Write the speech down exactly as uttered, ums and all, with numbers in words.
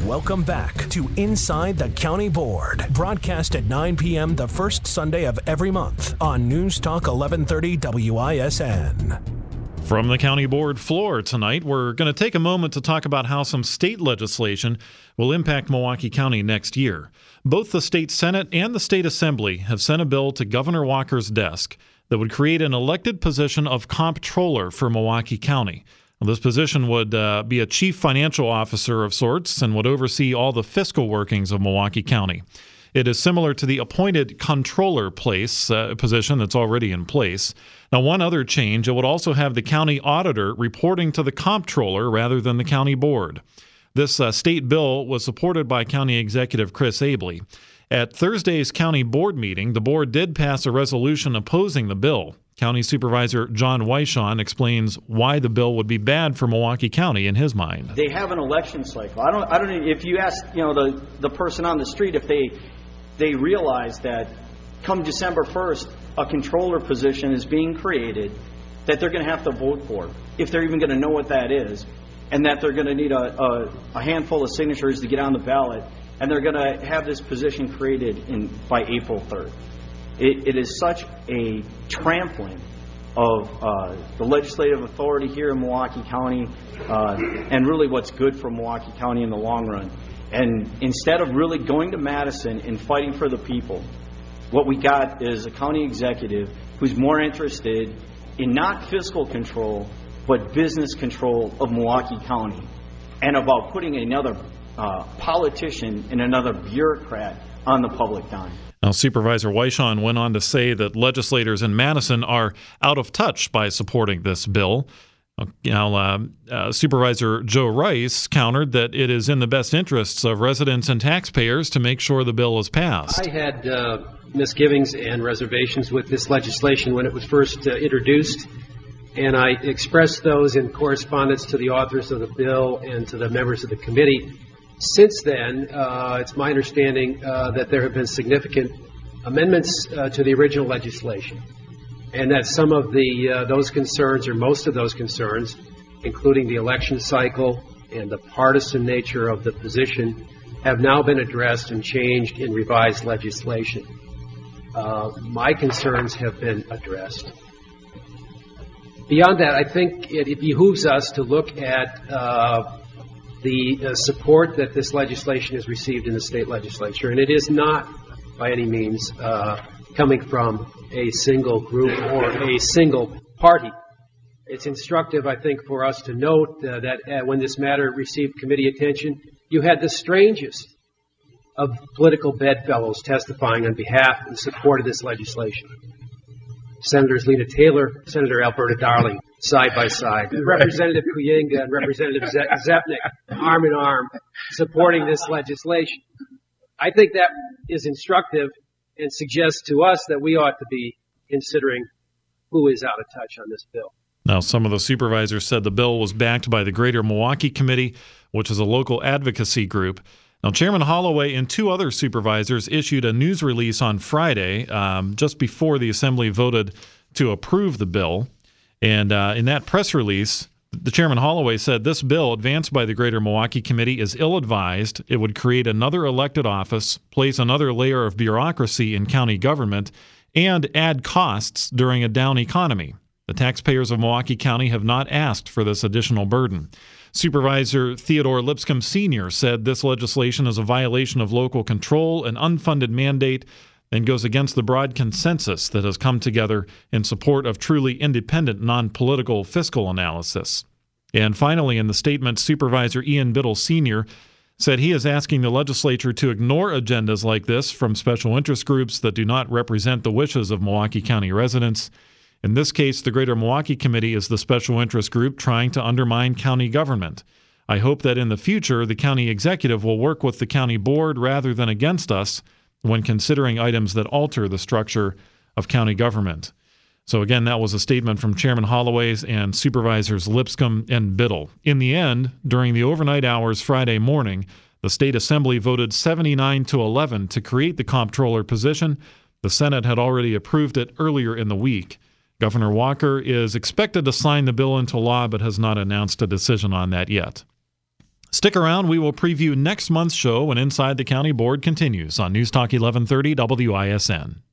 Welcome back to Inside the County Board, broadcast at nine p.m. the first Sunday of every month on News Talk eleven thirty W I S N. From the County Board floor tonight, we're going to take a moment to talk about how some state legislation will impact Milwaukee County next year. Both the state Senate and the state Assembly have sent a bill to Governor Walker's desk that would create an elected position of comptroller for Milwaukee County. Well, this position would uh, be a chief financial officer of sorts and would oversee all the fiscal workings of Milwaukee County. It is similar to the appointed controller place uh, position that's already in place. Now, one other change, it would also have the county auditor reporting to the comptroller rather than the county board. This uh, state bill was supported by County Executive Chris Abley. At Thursday's county board meeting, the board did pass a resolution opposing the bill. County Supervisor John Weishon explains why the bill would be bad for Milwaukee County in his mind. They have an election cycle. I don't. I don't. If you ask, you know, the the person on the street, if they they realize that come December first, a controller position is being created, that they're going to have to vote for, if they're even going to know what that is, and that they're going to need a, a, a handful of signatures to get on the ballot, and they're going to have this position created in by April third. It, it is such a trampling of uh, the legislative authority here in Milwaukee County, uh, and really what's good for Milwaukee County in the long run. And instead of really going to Madison and fighting for the people, what we got is a county executive who's more interested in not fiscal control, but business control of Milwaukee County, and about putting another uh, politician and another bureaucrat on the public dime. Now, Supervisor Weishon went on to say that legislators in Madison are out of touch by supporting this bill. Now, uh, uh, Supervisor Joe Rice countered that it is in the best interests of residents and taxpayers to make sure the bill is passed. I had uh, misgivings and reservations with this legislation when it was first uh, introduced, and I expressed those in correspondence to the authors of the bill and to the members of the committee. Since then, uh, it's my understanding uh, that there have been significant amendments uh, to the original legislation, and that some of the uh, those concerns, or most of those concerns, including the election cycle and the partisan nature of the position, have now been addressed and changed in revised legislation. Uh, my concerns have been addressed. Beyond that, I think it, it behooves us to look at uh, the uh, support that this legislation has received in the state legislature, and it is not by any means uh, coming from a single group or a single party. It's instructive, I think, for us to note uh, that uh, when this matter received committee attention, you had the strangest of political bedfellows testifying on behalf and support of this legislation. Senators Lena Taylor, Senator Alberta Darling, side by side. Representative Kuyinga and Representative Zepnik, arm in arm, supporting this legislation. I think that is instructive and suggests to us that we ought to be considering who is out of touch on this bill. Now, some of the supervisors said the bill was backed by the Greater Milwaukee Committee, which is a local advocacy group. Now, Chairman Holloway and two other supervisors issued a news release on Friday, um, just before the Assembly voted to approve the bill. And uh, in that press release, the Chairman Holloway said this bill, advanced by the Greater Milwaukee Committee, is ill-advised. It would create another elected office, place another layer of bureaucracy in county government, and add costs during a down economy. The taxpayers of Milwaukee County have not asked for this additional burden. Supervisor Theodore Lipscomb Senior said this legislation is a violation of local control, an unfunded mandate, and goes against the broad consensus that has come together in support of truly independent, non-political fiscal analysis. And finally, in the statement, Supervisor Ian Biddle Senior said he is asking the legislature to ignore agendas like this from special interest groups that do not represent the wishes of Milwaukee County residents. In this case, the Greater Milwaukee Committee is the special interest group trying to undermine county government. I hope that in the future, the county executive will work with the county board rather than against us when considering items that alter the structure of county government. So again, that was a statement from Chairman Holloway's and Supervisors Lipscomb and Biddle. In the end, during the overnight hours Friday morning, the State Assembly voted seventy-nine to eleven to create the comptroller position. The Senate had already approved it earlier in the week. Governor Walker is expected to sign the bill into law, but has not announced a decision on that yet. Stick around. We will preview next month's show when Inside the County Board continues on News Talk eleven thirty W I S N.